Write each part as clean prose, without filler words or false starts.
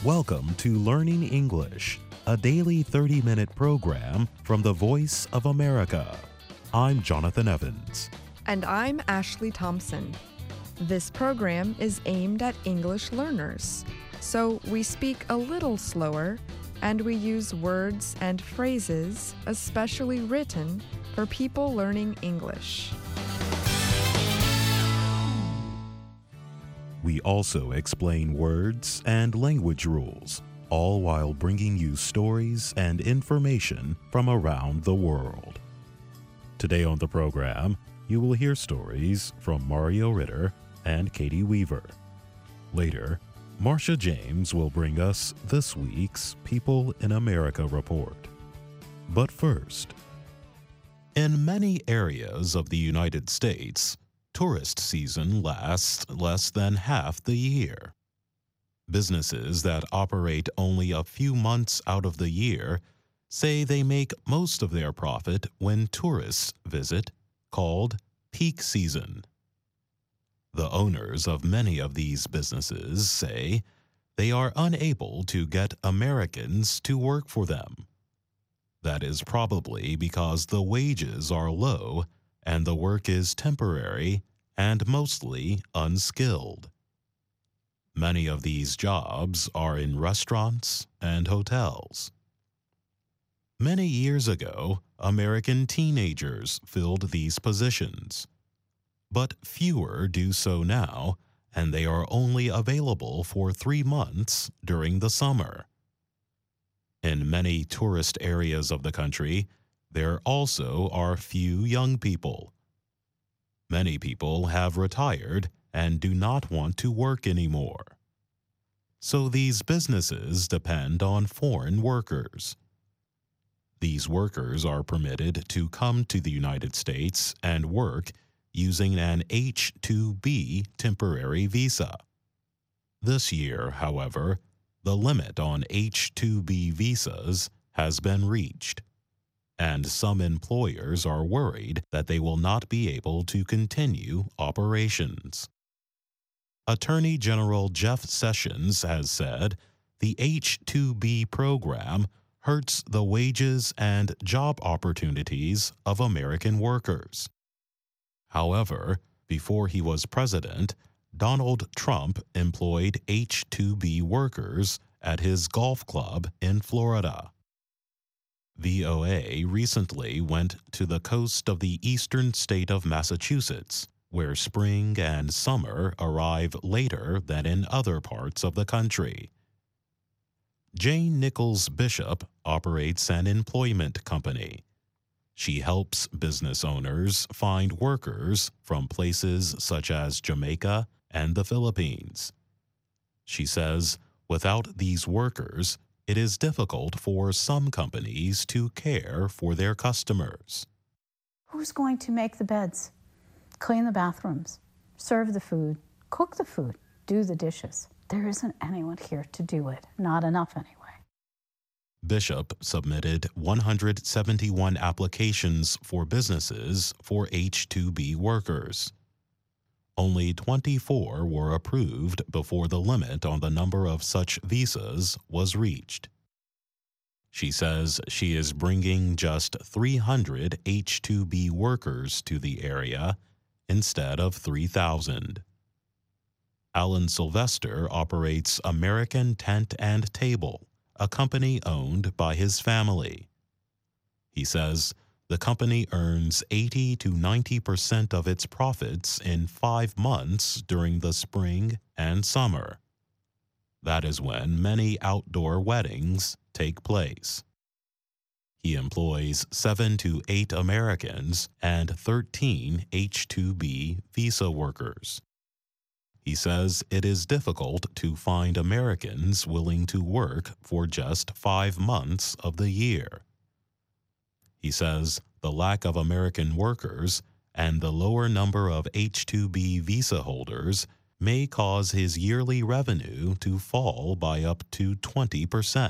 Welcome to Learning English, a daily 30-minute program from the Voice of America. I'm Jonathan Evans. And I'm Ashley Thompson. This program is aimed at English learners, so we speak a little slower and we use words and phrases especially written for people learning English. We also explain words and language rules, all while bringing you stories and information from around the world. Today on the program, you will hear stories from Mario Ritter and Katie Weaver. Later, Marcia James will bring us this week's People in America report. But first, in many areas of the United States, tourist season lasts less than half the year. Businesses that operate only a few months out of the year say they make most of their profit when tourists visit, called peak season. The owners of many of these businesses say they are unable to get Americans to work for them. That is probably because the wages are low and the work is temporary and mostly unskilled. Many of these jobs are in restaurants and hotels. Many years ago, American teenagers filled these positions, but fewer do so now, and they are only available for 3 months during the summer. In many tourist areas of the country, there also are few young people. Many people have retired and do not want to work anymore. So these businesses depend on foreign workers. These workers are permitted to come to the United States and work using an H-2B temporary visa. This year, however, the limit on H-2B visas has been reached, and some employers are worried that they will not be able to continue operations. Attorney General Jeff Sessions has said the H-2B program hurts the wages and job opportunities of American workers. However, before he was president, Donald Trump employed H-2B workers at his golf club in Florida. VOA recently went to the coast of the eastern state of Massachusetts, where spring and summer arrive later than in other parts of the country. Jane Nichols Bishop operates an employment company. She helps business owners find workers from places such as Jamaica and the Philippines. She says, without these workers, it is difficult for some companies to care for their customers. Who's going to make the beds, clean the bathrooms, serve the food, cook the food, do the dishes? There isn't anyone here to do it, not enough anyway. Bishop submitted 171 applications for businesses for H-2B workers. Only 24 were approved before the limit on the number of such visas was reached. She says she is bringing just 300 H-2B workers to the area instead of 3,000. Alan Sylvester operates American Tent and Table, a company owned by his family. He says the company earns 80 to 90% of its profits in 5 months during the spring and summer. That is when many outdoor weddings take place. He employs 7 to 8 Americans and 13 H-2B visa workers. He says it is difficult to find Americans willing to work for just 5 months of the year. He says the lack of American workers and the lower number of H-2B visa holders may cause his yearly revenue to fall by up to 20%.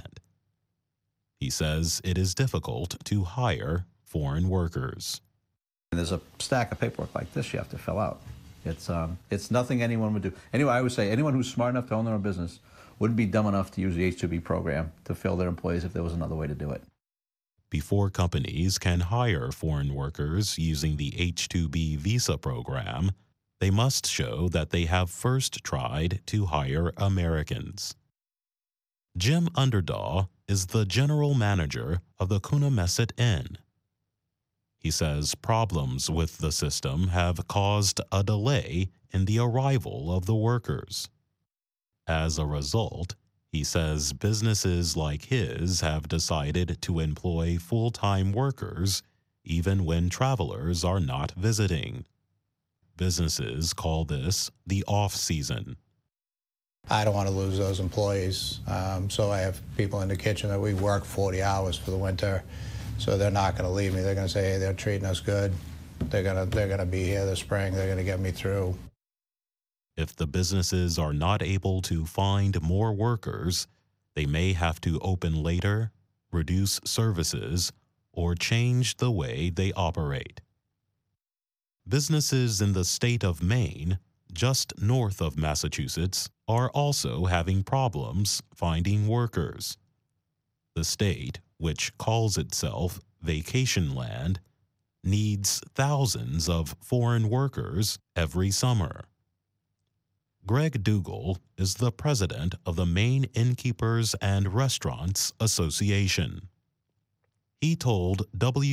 He says it is difficult to hire foreign workers. There's a stack of paperwork like this you have to fill out. It's nothing anyone would do. Anyway, I would say anyone who's smart enough to own their own business wouldn't be dumb enough to use the H-2B program to fill their employees if there was another way to do it. Before companies can hire foreign workers using the H-2B visa program, they must show that they have first tried to hire Americans. Jim Underdaw is the general manager of the Coonamessett Inn. He says problems with the system have caused a delay in the arrival of the workers. As a result, he says businesses like his have decided to employ full-time workers even when travelers are not visiting. Businesses call this the off-season. I don't want to lose those employees, so I have people in the kitchen that we work 40 hours for the winter, so they're not going to leave me. They're going to say, hey, they're treating us good. They're going to be here this spring. They're going to get me through. If the businesses are not able to find more workers, they may have to open later, reduce services, or change the way they operate. Businesses in the state of Maine, just north of Massachusetts, are also having problems finding workers. The state, which calls itself Vacation Land, needs thousands of foreign workers every summer. Greg Dougal is the president of the Maine Innkeepers and Restaurants Association. He told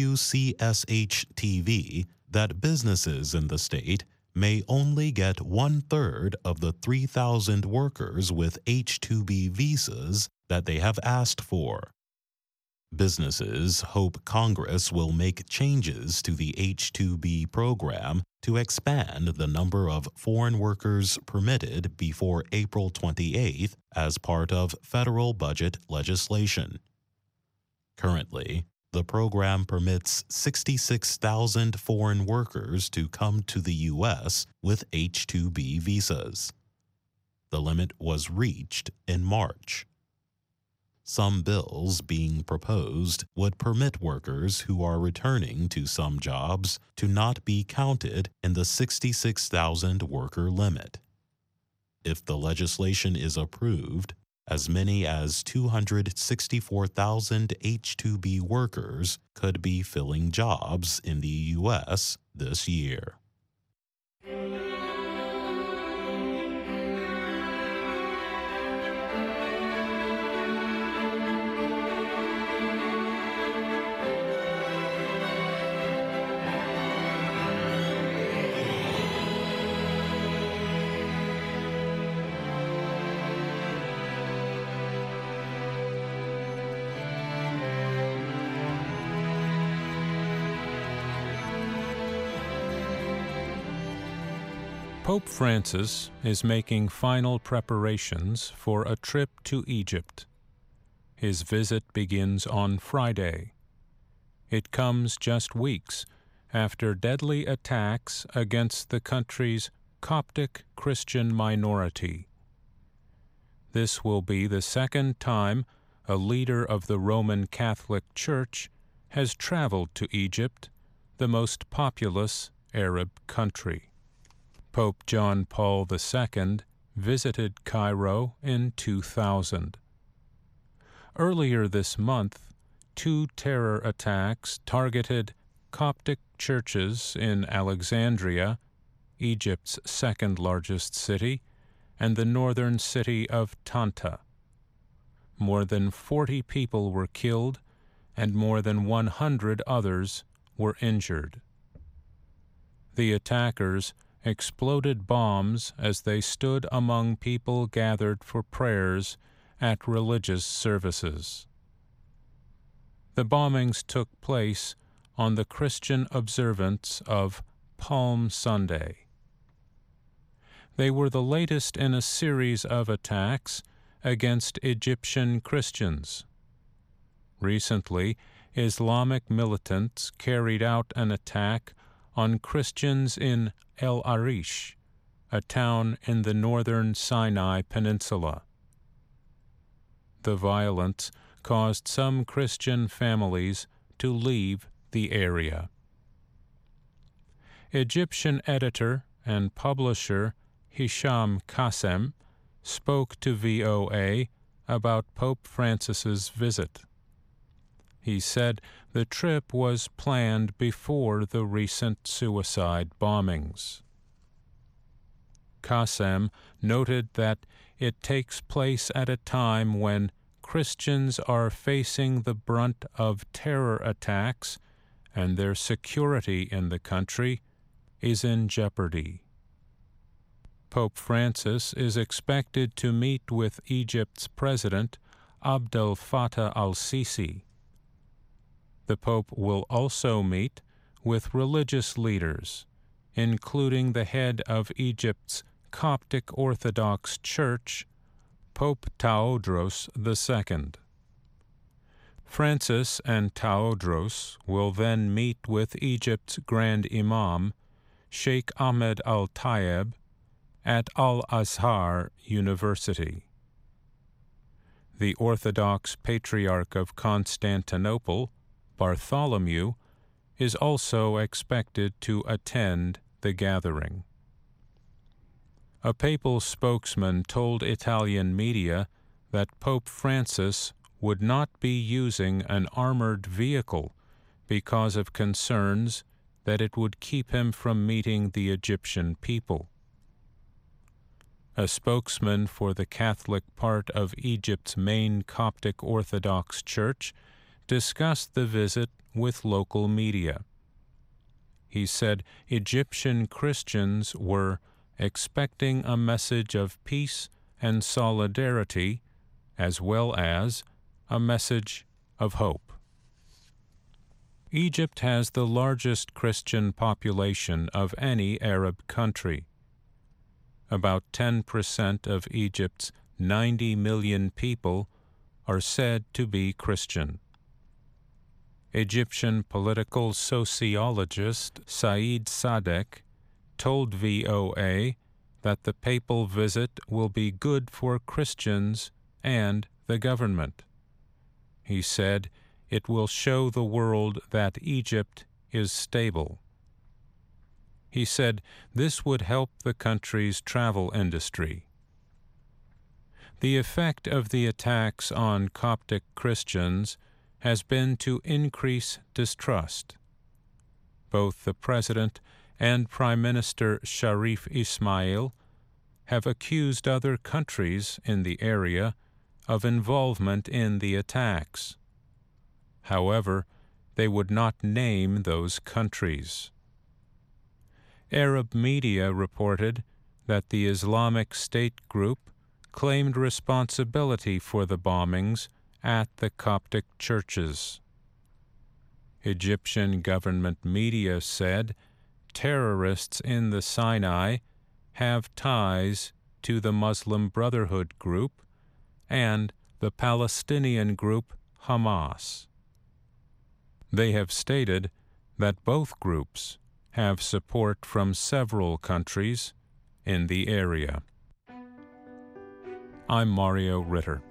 WCSH-TV that businesses in the state may only get 1/3 of the 3,000 workers with H-2B visas that they have asked for. Businesses hope Congress will make changes to the H-2B program to expand the number of foreign workers permitted before April 28th as part of federal budget legislation. Currently, the program permits 66,000 foreign workers to come to the U.S. with H-2B visas. The limit was reached in March. Some bills being proposed would permit workers who are returning to some jobs to not be counted in the 66,000 worker limit. If the legislation is approved, as many as 264,000 H-2B workers could be filling jobs in the U.S. this year. Pope Francis is making final preparations for a trip to Egypt. His visit begins on Friday. It comes just weeks after deadly attacks against the country's Coptic Christian minority. This will be the second time a leader of the Roman Catholic Church has traveled to Egypt, the most populous Arab country. Pope John Paul II visited Cairo in 2000. Earlier this month, 2 terror attacks targeted Coptic churches in Alexandria, Egypt's second-largest city, and the northern city of Tanta. More than 40 people were killed, and more than 100 others were injured. The attackers exploded bombs as they stood among people gathered for prayers at religious services. The bombings took place on the Christian observance of Palm Sunday. They were the latest in a series of attacks against Egyptian Christians. Recently, Islamic militants carried out an attack on Christians in El Arish, a town in the northern Sinai Peninsula. The violence caused some Christian families to leave the area. Egyptian editor and publisher Hisham Qassem spoke to VOA about Pope Francis's visit. He said the trip was planned before the recent suicide bombings. Qasem noted that it takes place at a time when Christians are facing the brunt of terror attacks and their security in the country is in jeopardy. Pope Francis is expected to meet with Egypt's President Abdel Fattah al-Sisi. The Pope will also meet with religious leaders, including the head of Egypt's Coptic Orthodox Church, Pope Tawadros II. Francis and Tawadros will then meet with Egypt's Grand Imam, Sheikh Ahmed al-Tayeb, at Al-Azhar University. The Orthodox Patriarch of Constantinople, Bartholomew, is also expected to attend the gathering. A papal spokesman told Italian media that Pope Francis would not be using an armored vehicle because of concerns that it would keep him from meeting the Egyptian people. A spokesman for the Catholic part of Egypt's main Coptic Orthodox Church discussed the visit with local media. He said Egyptian Christians were expecting a message of peace and solidarity, as well as a message of hope. Egypt has the largest Christian population of any Arab country. About 10% of Egypt's 90 million people are said to be Christian. Egyptian political sociologist Saeed Sadek told VOA that the papal visit will be good for Christians and the government. He said it will show the world that Egypt is stable. He said this would help the country's travel industry. The effect of the attacks on Coptic Christians has been to increase distrust. Both the President and Prime Minister Sharif Ismail have accused other countries in the area of involvement in the attacks. However, they would not name those countries. Arab media reported that the Islamic State group claimed responsibility for the bombings at the Coptic churches. Egyptian government media said terrorists in the Sinai have ties to the Muslim Brotherhood group and the Palestinian group Hamas. They have stated that both groups have support from several countries in the area. I'm Mario Ritter.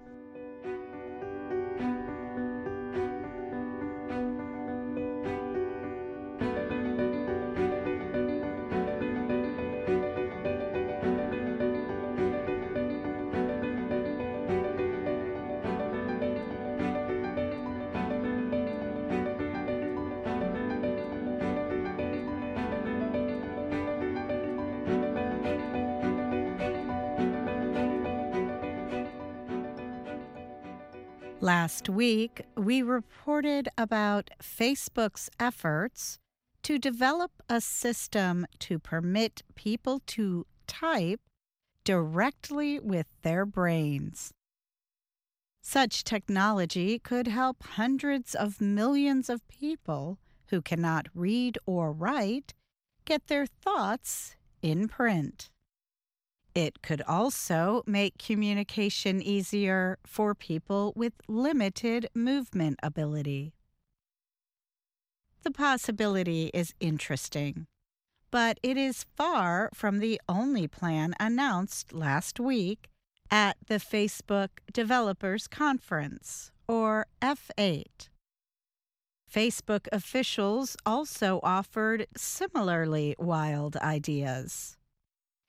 Last week, we reported about Facebook's efforts to develop a system to permit people to type directly with their brains. Such technology could help hundreds of millions of people who cannot read or write get their thoughts in print. It could also make communication easier for people with limited movement ability. The possibility is interesting, but it is far from the only plan announced last week at the Facebook Developers Conference, or F8. Facebook officials also offered similarly wild ideas.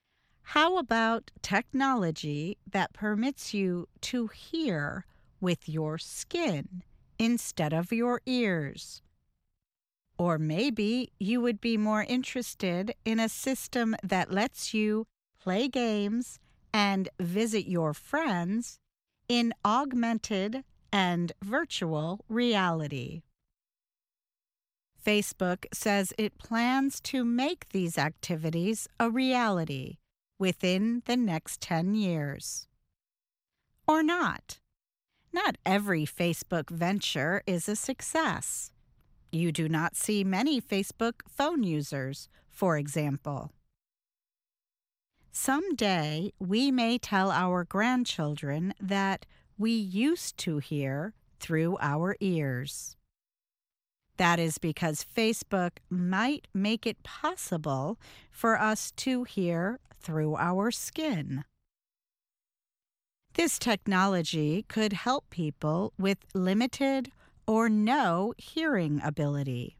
How about technology that permits you to hear with your skin instead of your ears? Or maybe you would be more interested in a system that lets you play games and visit your friends in augmented and virtual reality. Facebook says it plans to make these activities a reality within the next 10 years. Or not. Not every Facebook venture is a success. You do not see many Facebook phone users, for example. Someday, we may tell our grandchildren that we used to hear through our ears. That is because Facebook might make it possible for us to hear through our skin. This technology could help people with limited or no hearing ability.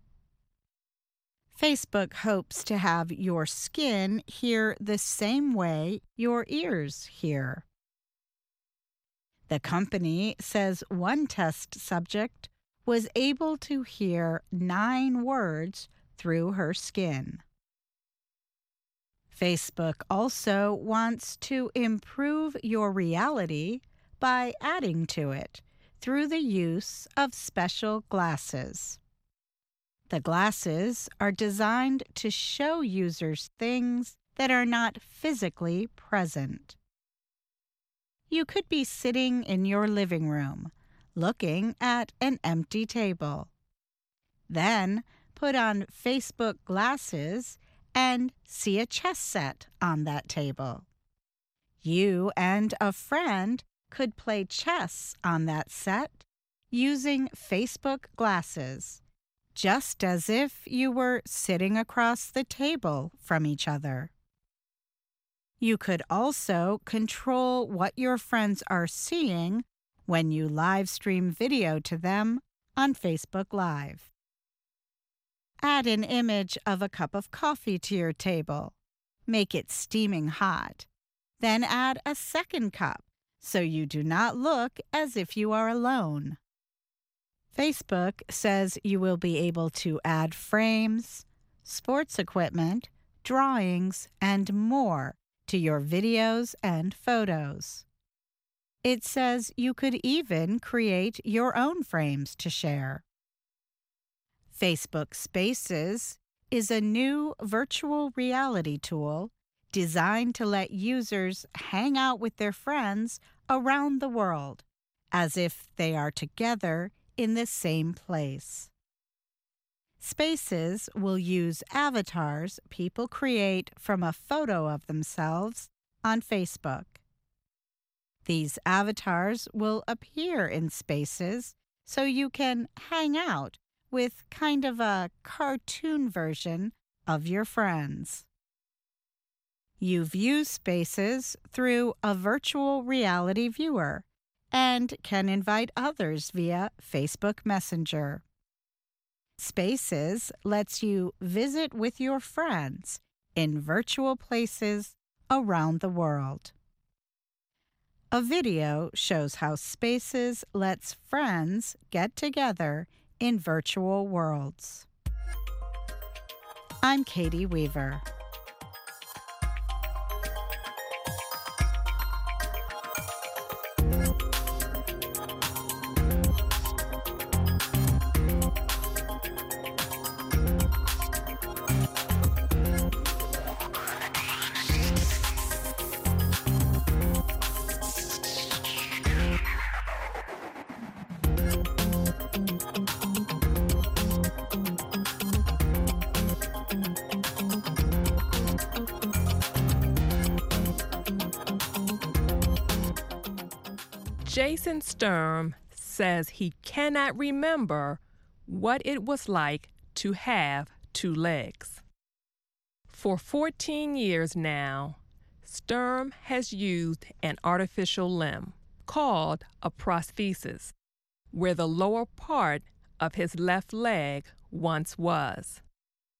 Facebook hopes to have your skin hear the same way your ears hear. The company says one test subject was able to hear 9 words through her skin. Facebook also wants to improve your reality by adding to it through the use of special glasses. The glasses are designed to show users things that are not physically present. You could be sitting in your living room, looking at an empty table. Then put on Facebook glasses and see a chess set on that table. You and a friend could play chess on that set using Facebook glasses, just as if you were sitting across the table from each other. You could also control what your friends are seeing when you live stream video to them on Facebook Live. Add an image of a cup of coffee to your table. Make it steaming hot. Then add a second cup so you do not look as if you are alone. Facebook says you will be able to add frames, sports equipment, drawings, and more to your videos and photos. It says you could even create your own frames to share. Facebook Spaces is a new virtual reality tool designed to let users hang out with their friends around the world as if they are together in the same place. Spaces will use avatars people create from a photo of themselves on Facebook. These avatars will appear in Spaces so you can hang out with kind of a cartoon version of your friends. You view Spaces through a virtual reality viewer and can invite others via Facebook Messenger. Spaces lets you visit with your friends in virtual places around the world. A video shows how Spaces lets friends get together in virtual worlds. I'm Katie Weaver. Jason Sturm says he cannot remember what it was like to have 2 legs. For 14 years now, Sturm has used an artificial limb called a prosthesis, where the lower part of his left leg once was.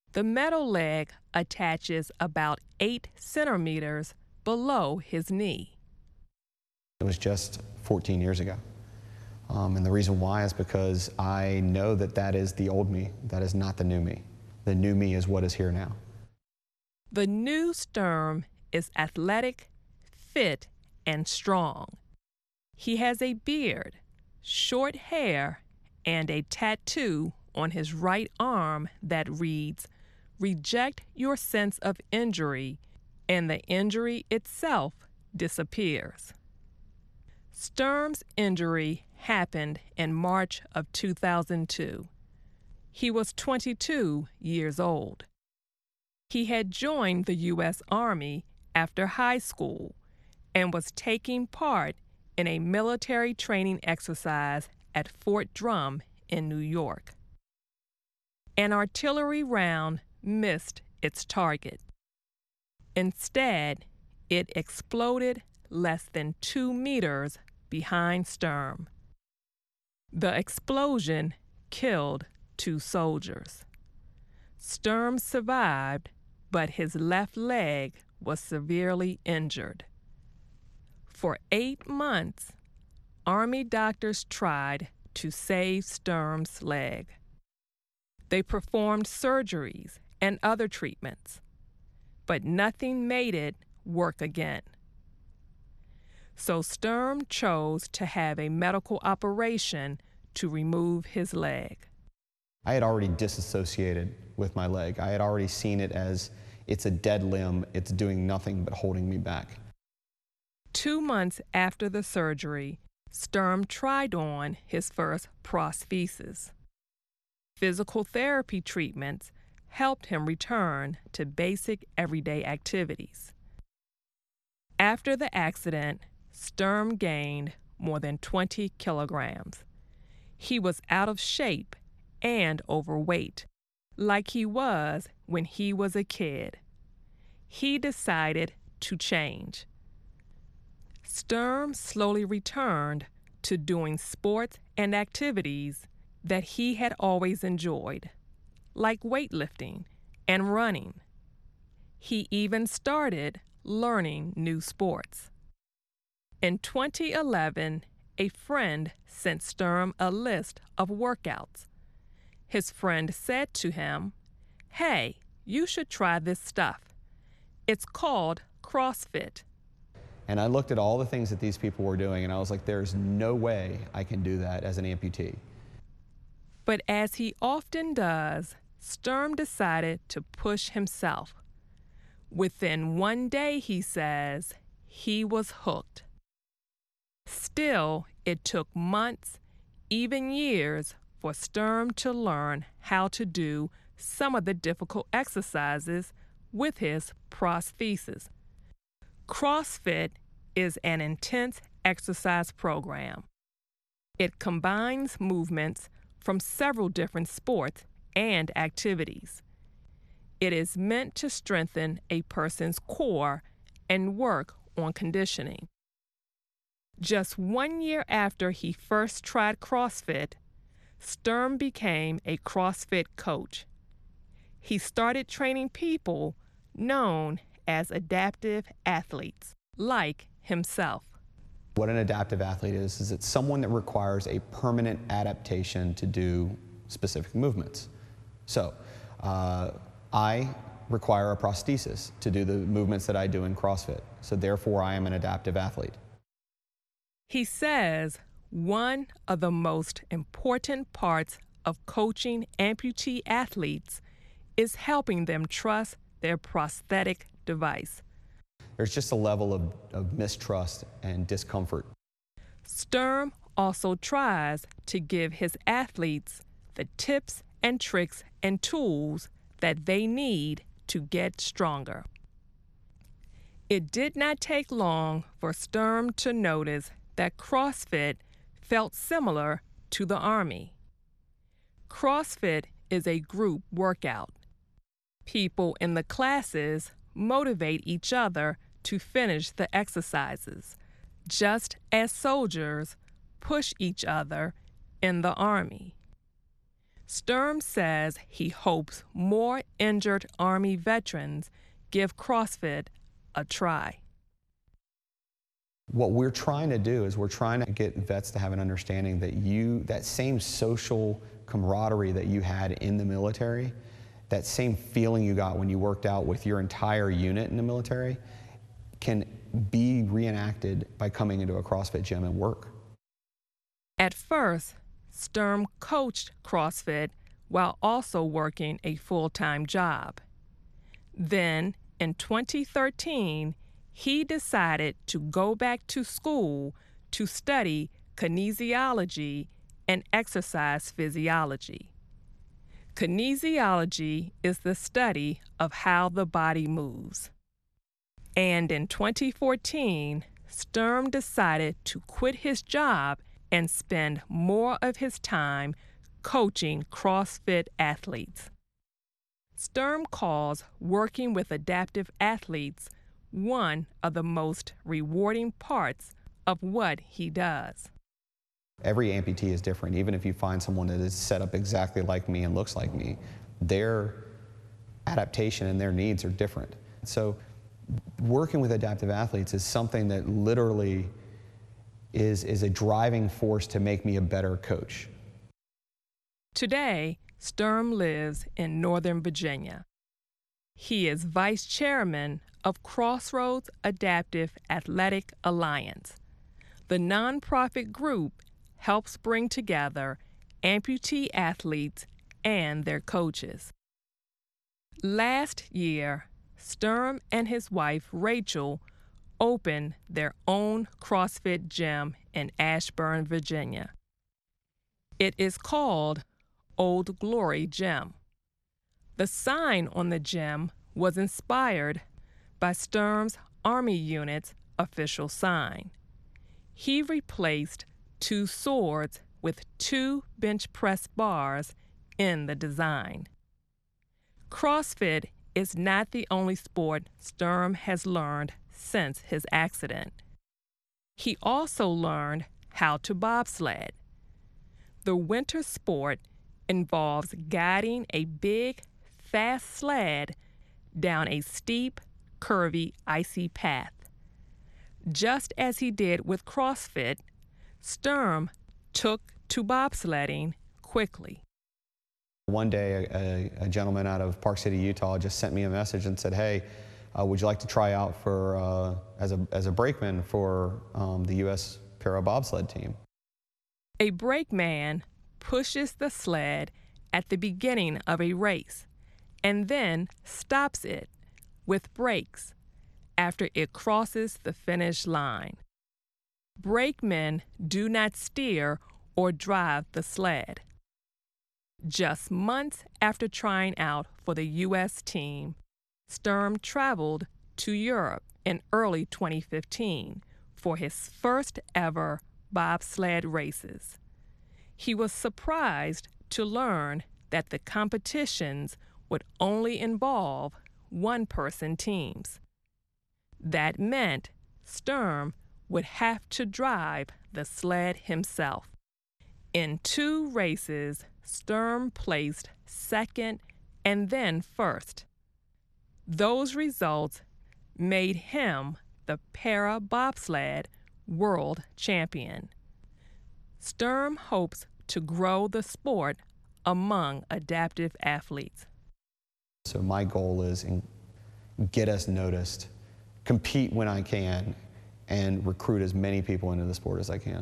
The metal leg attaches about 8 centimeters below his knee. It was just 14 years ago. And the reason why is because I know that that is the old me. That is not the new me. The new me is what is here now. The new Sturm is athletic, fit, and strong. He has a beard, short hair, and a tattoo on his right arm that reads, "Reject your sense of injury," and the injury itself disappears. Sturm's injury happened in March of 2002. He was 22 years old. He had joined the U.S. Army after high school and was taking part in a military training exercise at Fort Drum in New York. An artillery round missed its target. Instead, it exploded less than 2 meters behind Sturm. The explosion killed 2 soldiers. Sturm survived, but his left leg was severely injured. For 8 months, Army doctors tried to save Sturm's leg. They performed surgeries and other treatments, but nothing made it work again. So Sturm chose to have a medical operation to remove his leg. I had already disassociated with my leg. I had already seen it as it's a dead limb. It's doing nothing but holding me back. 2 months after the surgery, Sturm tried on his first prosthesis. Physical therapy treatments helped him return to basic everyday activities. After the accident, Sturm gained more than 20 kilograms. He was out of shape and overweight, like he was when he was a kid. He decided to change. Sturm slowly returned to doing sports and activities that he had always enjoyed, like weightlifting and running. He even started learning new sports. In 2011, a friend sent Sturm a list of workouts. His friend said to him, "Hey, you should try this stuff. It's called CrossFit." And I looked at all the things that these people were doing, and I was like, there's no way I can do that as an amputee. But as he often does, Sturm decided to push himself. Within 1 day, he says, he was hooked. Still, it took months, even years, for Sturm to learn how to do some of the difficult exercises with his prosthesis. CrossFit is an intense exercise program. It combines movements from several different sports and activities. It is meant to strengthen a person's core and work on conditioning. Just 1 year after he first tried CrossFit, Sturm became a CrossFit coach. He started training people known as adaptive athletes, like himself. What an adaptive athlete is it's someone that requires a permanent adaptation to do specific movements. So, I require a prosthesis to do the movements that I do in CrossFit. So therefore, I am an adaptive athlete. He says one of the most important parts of coaching amputee athletes is helping them trust their prosthetic device. There's just a level of mistrust and discomfort. Sturm also tries to give his athletes the tips and tricks and tools that they need to get stronger. It did not take long for Sturm to notice that CrossFit felt similar to the Army. CrossFit is a group workout. People in the classes motivate each other to finish the exercises, just as soldiers push each other in the Army. Sturm says he hopes more injured Army veterans give CrossFit a try. What we're trying to do is we're trying to get vets to have an understanding that that same social camaraderie that you had in the military, that same feeling you got when you worked out with your entire unit in the military, can be reenacted by coming into a CrossFit gym and work. At first, Sturm coached CrossFit while also working a full-time job. Then, in 2013, he decided to go back to school to study kinesiology and exercise physiology. Kinesiology is the study of how the body moves. And in 2014, Sturm decided to quit his job and spend more of his time coaching CrossFit athletes. Sturm calls working with adaptive athletes one of the most rewarding parts of what he does. Every amputee is different. Even if you find someone that is set up exactly like me and looks like me, their adaptation and their needs are different. So working with adaptive athletes is something that literally is a driving force to make me a better coach. Today, Sturm lives in Northern Virginia. He is vice chairman of Crossroads Adaptive Athletic Alliance. The nonprofit group helps bring together amputee athletes and their coaches. Last year, Sturm and his wife, Rachel, opened their own CrossFit gym in Ashburn, Virginia. It is called Old Glory Gym. The sign on the gym was inspired by Sturm's Army unit's official sign. He replaced 2 swords with 2 bench press bars in the design. CrossFit is not the only sport Sturm has learned since his accident. He also learned how to bobsled. The winter sport involves guiding a big, fast sled down a steep, curvy, icy path. Just as he did with CrossFit, Sturm took to bobsledding quickly. One day, a gentleman out of Park City, Utah, just sent me a message and said, "Hey, would you like to try out for as a brakeman for the U.S. Para Bobsled team?" A brakeman pushes the sled at the beginning of a race and then stops it with brakes after it crosses the finish line. Brakemen do not steer or drive the sled. Just months after trying out for the U.S. team, Sturm traveled to Europe in early 2015 for his first ever bobsled races. He was surprised to learn that the competitions would only involve one-person teams. That meant Sturm would have to drive the sled himself. In 2 races, Sturm placed second and then first. Those results made him the para bobsled world champion. Sturm hopes to grow the sport among adaptive athletes. So my goal is get us noticed, compete when I can, and recruit as many people into the sport as I can.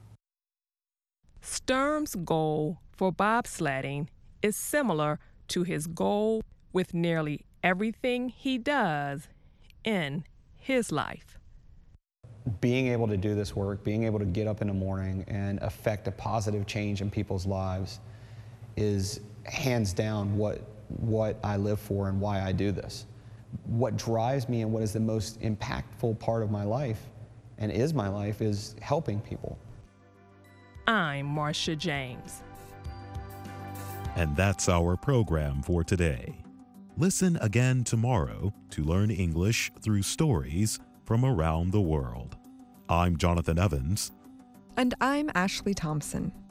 Sturm's goal for bobsledding is similar to his goal with nearly everything he does in his life. Being able to do this work, being able to get up in the morning and affect a positive change in people's lives is hands down what I live for and why I do this. What drives me and what is the most impactful part of my life and is my life is helping people. I'm Marcia James. And that's our program for today. Listen again tomorrow to learn English through stories from around the world. I'm Jonathan Evans. And I'm Ashley Thompson.